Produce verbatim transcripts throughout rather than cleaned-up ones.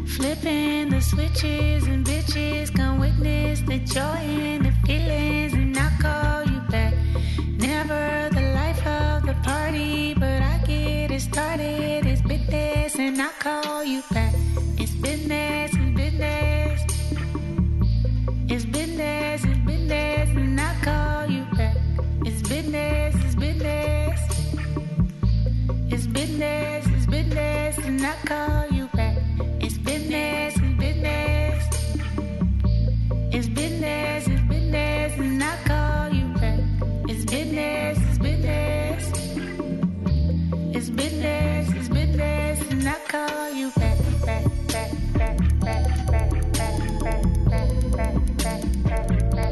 Flipping the switches and bitches come witness the joy and the feelings, and I call you back. Never the life of the party, but I get it started. It's business and I call you back. It's business, it's business. It's business, it's business, and I call you back. It's business, it's business. It's business, it's business, and I call you back. It's business, it's business. It's business, it's business, and I call you back. It's business, it's business. It's business, it's business, and I call you back, back, back, back, back, back, back, back, back, back, back, back, back,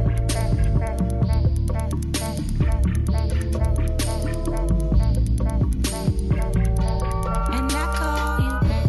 and I call you back.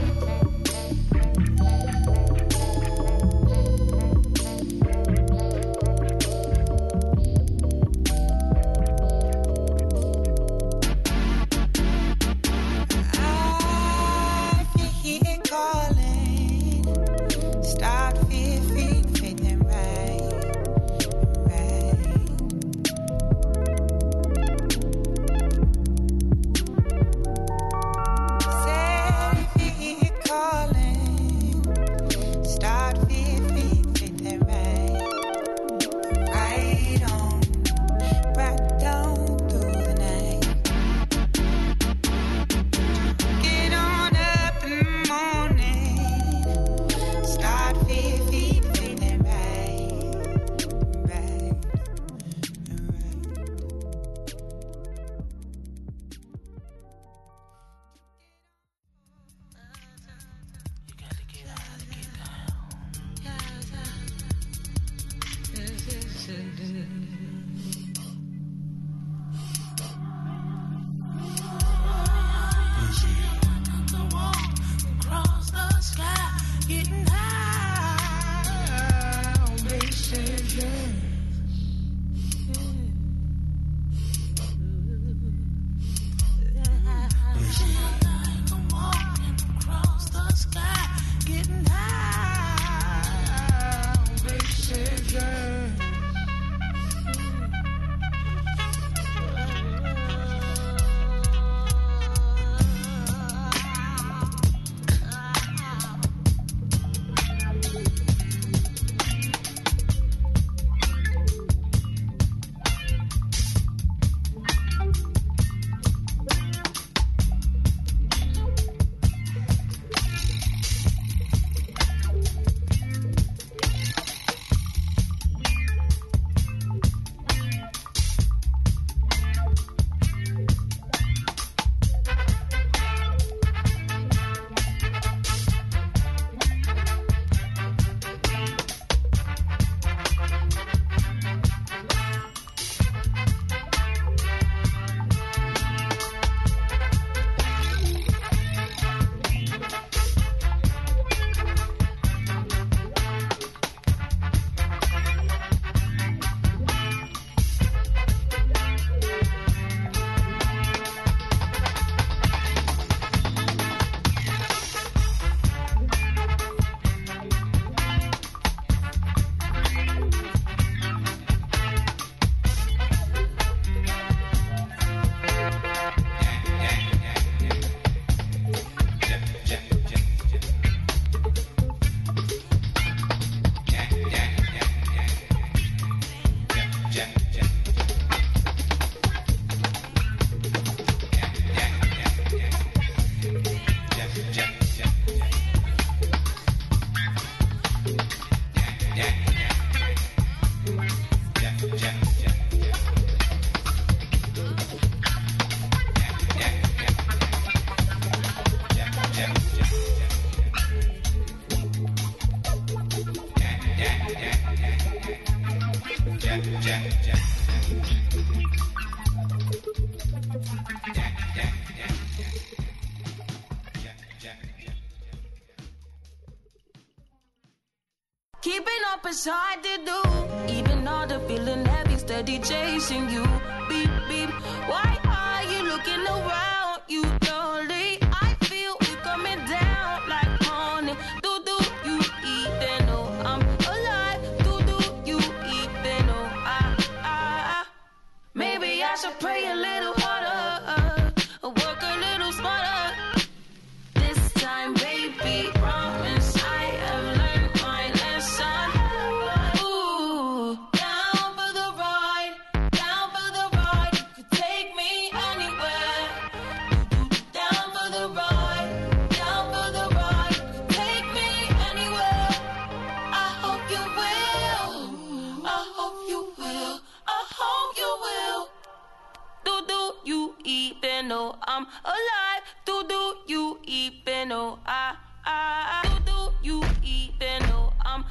Keeping up is hard to do. Even all the feeling heavy, steady chasing you. Beep, beep. Why are you looking around? You lonely. I feel you coming down like honey.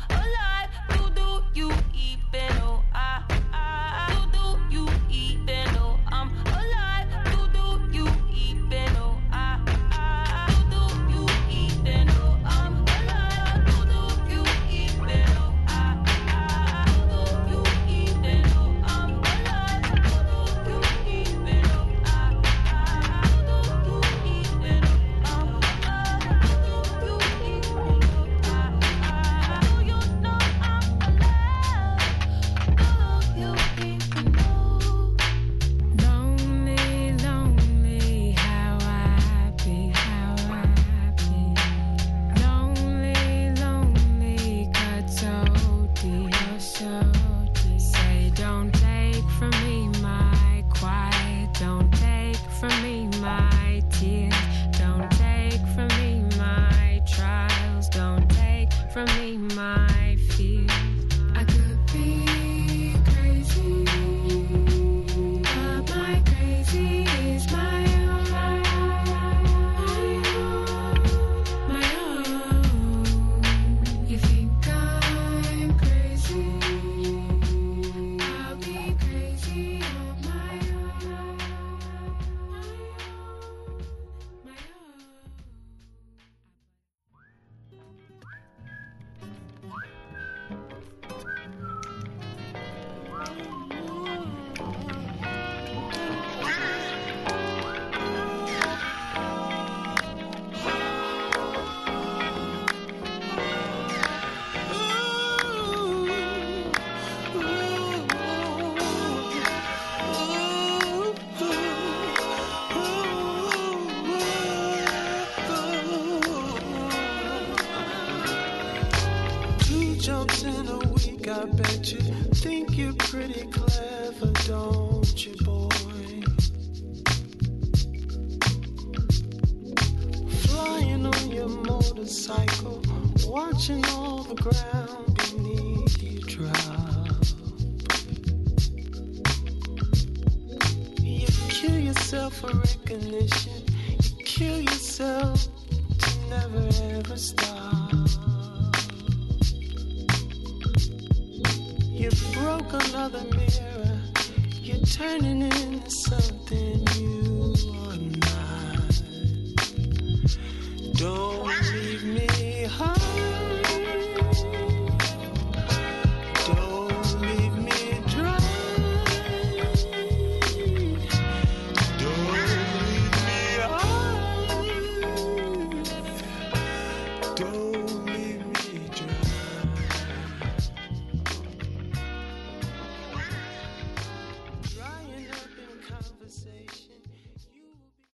alive. Do do you even know? I, I, do do you even know? I'm alive. Do do you even know? I, I, do do you even know? I'm alive. Do do you even know? I, I, do do you even know? I'm alive. Do do you even know? I, I, do do you even know? I'm alive. Do do you even know? I, I, do you know I'm alive? Do you even know? Lonely, lonely, how I be, how I be. Lonely, lonely, cut so deep, oh so deep. Say don't take from me my quiet, don't take from me my tears, don't take from me my trials, don't take from me my fears. I could be crazy, but my crazy is my own, my own. You think I'm crazy? I'll be crazy on my own, my own. Two jokes in a week, I bet you think you're pretty clever, don't you, boy? Flying on your motorcycle, watching all the ground beneath you drop. You kill yourself for recognition, you kill yourself to never ever stop. You broke another mirror, you're turning into something you are not. Don't